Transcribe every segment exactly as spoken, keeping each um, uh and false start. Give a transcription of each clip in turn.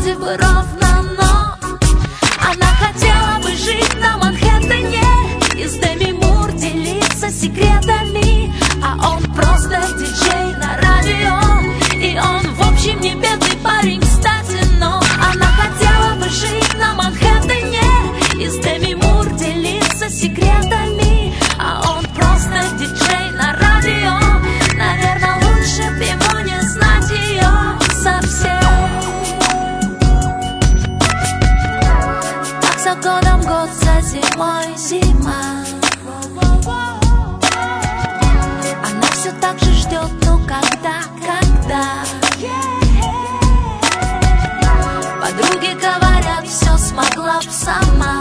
вроде бы ровно, но она хотела бы жить на Манхэттене и с Деми Мур делиться секретами. А он просто диджей на радио, и он в общем не бедный парень, кстати. Но она хотела бы жить на Манхэттене и с Деми Мур делиться секретами. А он просто диджей на радио. Наверное, лучше б ему не знать ее совсем. Так за годом год, за зимой зима. Она все так же ждет, ну когда, когда. Подруги говорят, все смогла б сама.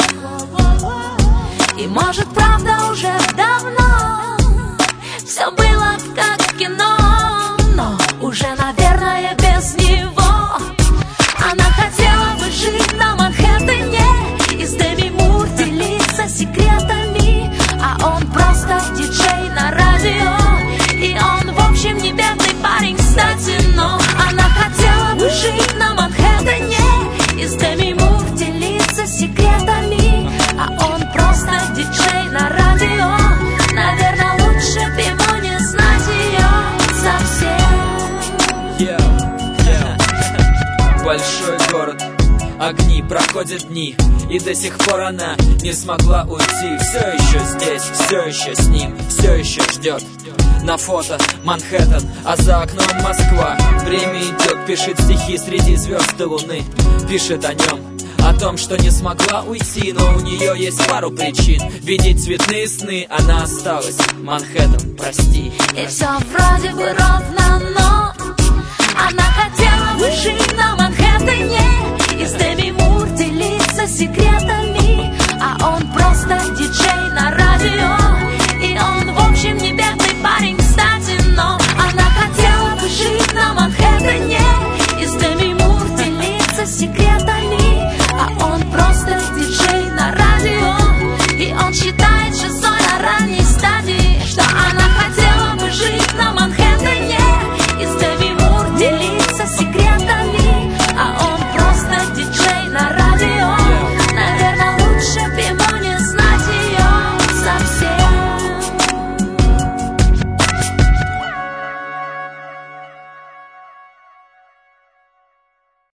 И может правда уже давно все было как в кино, но уже, наверное, без него. Она хотела бы жить на Манхэттене и с Деми Мур делиться секретами. А он просто диджей на радио, и он в общем не бедный парень, кстати. Но она хотела бы жить на Манхэттене и с Деми Мур делиться секретами. А он просто диджей на радио. Наверное, лучше б ему не знать ее совсем. Yeah, yeah. Большой город, огни, проходят дни, и до сих пор она не смогла уйти. Все еще здесь, все еще с ним, все еще ждет. На фото Манхэттен, а за окном Москва. Время идет, пишет стихи среди звезд и луны. Пишет о нем, о том, что не смогла уйти, но у нее есть пару причин видеть цветные сны. Она осталась, Манхэттен, прости. И все вроде бы ровно, но она хотела бы жить на Манхэттене и с Деми Мур делиться секретами. А он просто